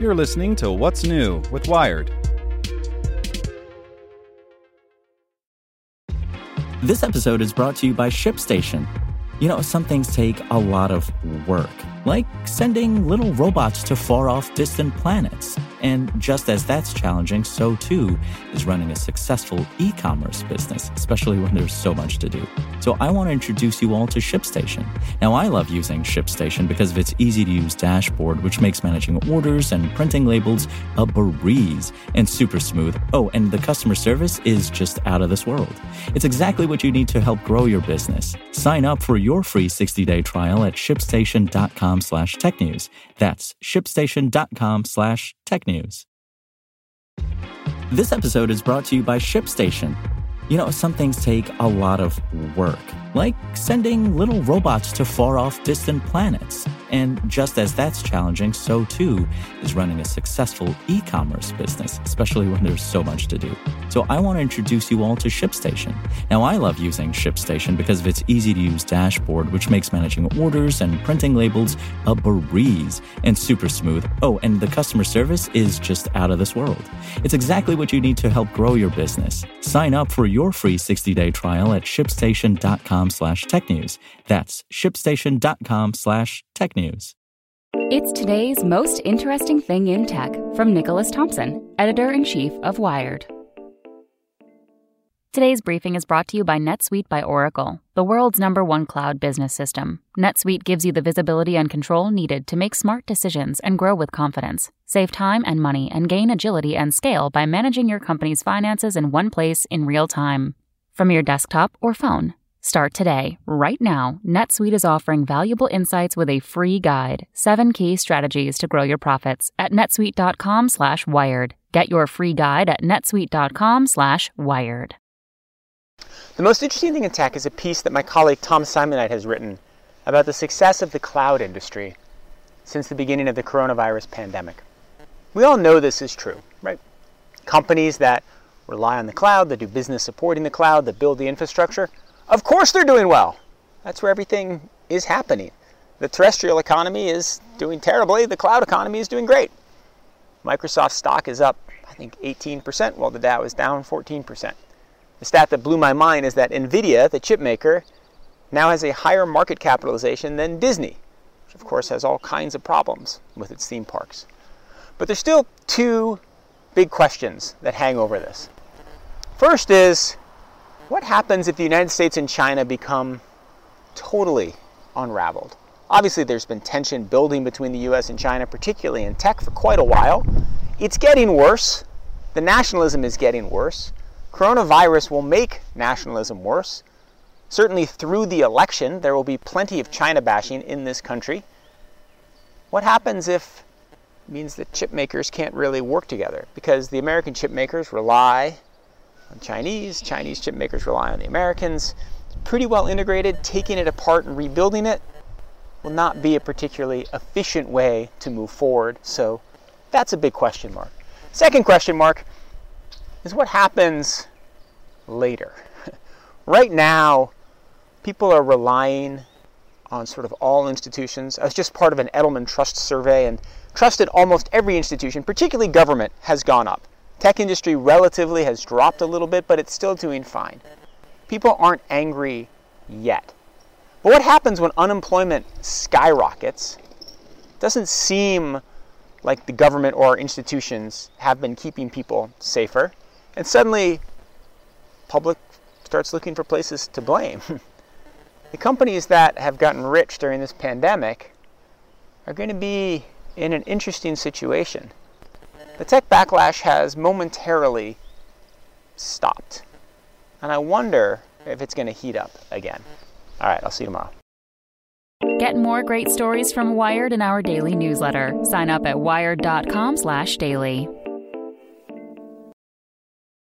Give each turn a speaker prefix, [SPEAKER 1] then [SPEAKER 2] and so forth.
[SPEAKER 1] You're listening to What's New with Wired.
[SPEAKER 2] This episode is brought to you by ShipStation. You know, some things take a lot of work, like sending little robots to far-off distant planets. And just as that's challenging, so too is running a successful e-commerce business, especially when there's so much to do. So I want to introduce you all to ShipStation. Now, I love using ShipStation because of its easy-to-use dashboard, which makes managing orders and printing labels a breeze and super smooth. Oh, and the customer service is just out of this world. It's exactly what you need to help grow your business. Sign up for your free 60-day trial at shipstation.com/technews. That's shipstation.com/technews. This episode is brought to you by ShipStation. You know, some things take a lot of work, like sending little robots to far-off distant planets. And just as that's challenging, so too is running a successful e-commerce business, especially when there's so much to do. So I want to introduce you all to ShipStation. Now, I love using ShipStation because of its easy-to-use dashboard, which makes managing orders and printing labels a breeze and super smooth. Oh, and the customer service is just out of this world. It's exactly what you need to help grow your business. Sign up for your free 60-day trial at shipstation.com/technews. That's shipstation.com/technews.
[SPEAKER 3] It's today's most interesting thing in tech from Nicholas Thompson, editor-in-chief of Wired. Today's briefing is brought to you by NetSuite by Oracle, the world's #1 cloud business system. NetSuite gives you the visibility and control needed to make smart decisions and grow with confidence. Save time and money and gain agility and scale by managing your company's finances in one place in real time. From your desktop or phone. Start today. Right now, NetSuite is offering valuable insights with a free guide, 7 key strategies to grow your profits at netsuite.com/wired. Get your free guide at netsuite.com/wired.
[SPEAKER 4] The most interesting thing in tech is a piece that my colleague Tom Simonite has written about the success of the cloud industry since the beginning of the coronavirus pandemic. We all know this is true, right? Companies that rely on the cloud, that do business supporting the cloud, that build the infrastructure, of course they're doing well. That's where everything is happening. The terrestrial economy is doing terribly. The cloud economy is doing great. Microsoft stock is up, I think, 18%, while the Dow is down 14%. The stat that blew my mind is that NVIDIA, the chip maker, now has a higher market capitalization than Disney, which of course has all kinds of problems with its theme parks. But there's still 2 big questions that hang over this. First is, what happens if the United States and China become totally unraveled? Obviously, there's been tension building between the US and China, particularly in tech, for quite a while. It's getting worse. The nationalism is getting worse. Coronavirus will make nationalism worse. Certainly through the election, there will be plenty of China bashing in this country. What happens if it means that chip makers can't really work together? Because the American chip makers rely on Chinese chip makers rely on the Americans. Pretty well integrated. Taking it apart and rebuilding it will not be a particularly efficient way to move forward. So that's a big question mark. Second question mark is what happens later. Right now, people are relying on sort of all institutions. I was just part of an Edelman Trust survey, and trust in almost every institution, particularly government, has gone up. Tech industry relatively has dropped a little bit, but it's still doing fine. People aren't angry yet. But what happens when unemployment skyrockets? It doesn't seem like the government or our institutions have been keeping people safer. And suddenly, public starts looking for places to blame. The companies that have gotten rich during this pandemic are going to be in an interesting situation. The tech backlash has momentarily stopped. And I wonder if it's going to heat up again. All right, I'll see you tomorrow.
[SPEAKER 3] Get more great stories from Wired in our daily newsletter. Sign up at wired.com/daily.